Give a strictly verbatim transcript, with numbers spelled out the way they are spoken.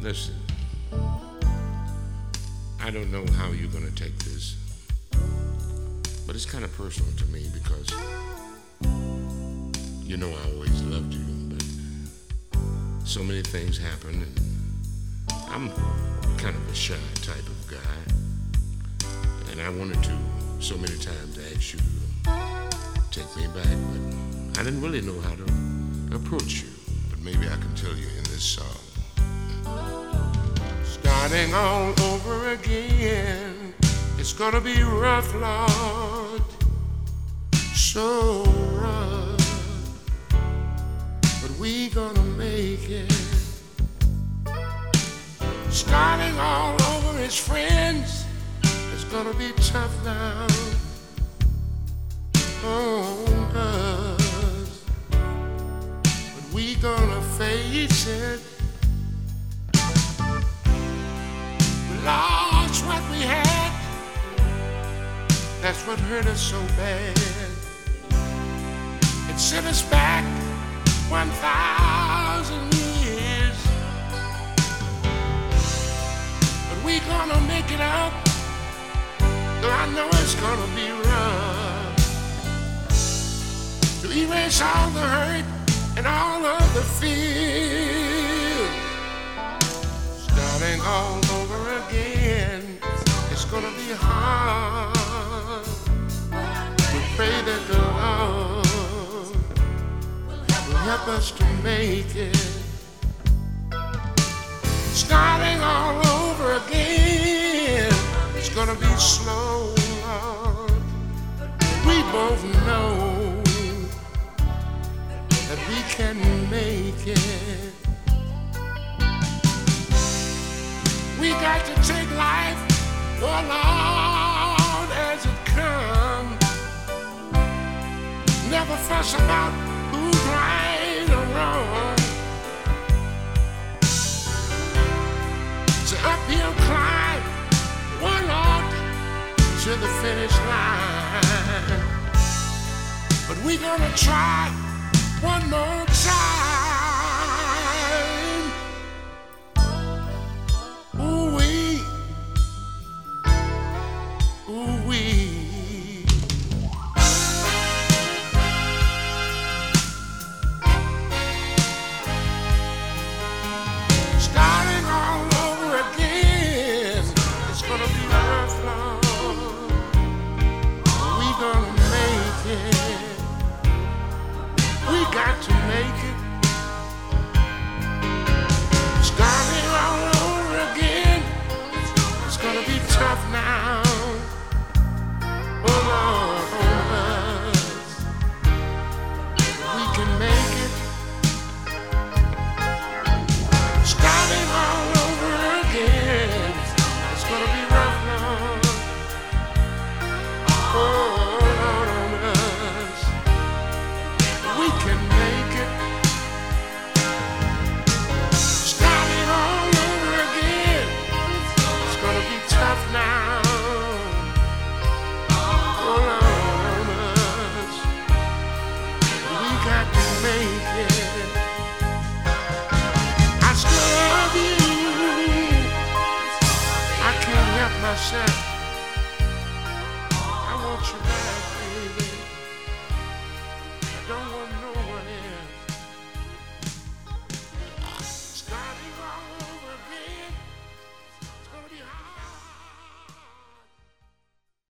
Listen, I don't know how you're gonna take this, but it's kind of personal to me because you know I always loved you, but so many things happen, and I'm kind of a shy type of guy, and I wanted to so many times ask you to take me back, but I didn't really know how to approach you. But maybe I can tell you in this song. Starting all over again, it's gonna be rough, Lord, so rough, but we gonna make it. Starting all over his friends, it's gonna be tough now. Oh, us, but we gonna face it. We lost what we had, that's what hurt us so bad. It set us back one thousand years, but we gonna make it up. Though I know it's gonna be rough to erase all the hurt and all of the fear. Starting all over again, it's gonna be hard. We pray that the Lord will help us to make it. Starting all over again, it's gonna be slow, Lord. We both know that we can make it. We got to take life, oh Lord, as it comes. Never fuss about who's right or wrong. It's an uphill climb, one Lord, to the finish line. But we gonna try one more time. Ooh wee, ooh wee. Starting all over again, it's gonna be rough, Lord. We gonna make it. We got to make it. Starting all over again, it's gonna be tough now. Oh Lord, oh us, we can make it. Starting all over again, it's gonna be rough, Lord. Oh Lord, oh us, we can make it. Starting all over again, it's gonna be tough now. Oh Lord, us, we got to make it. I still love you, I can't help myself. I want you back.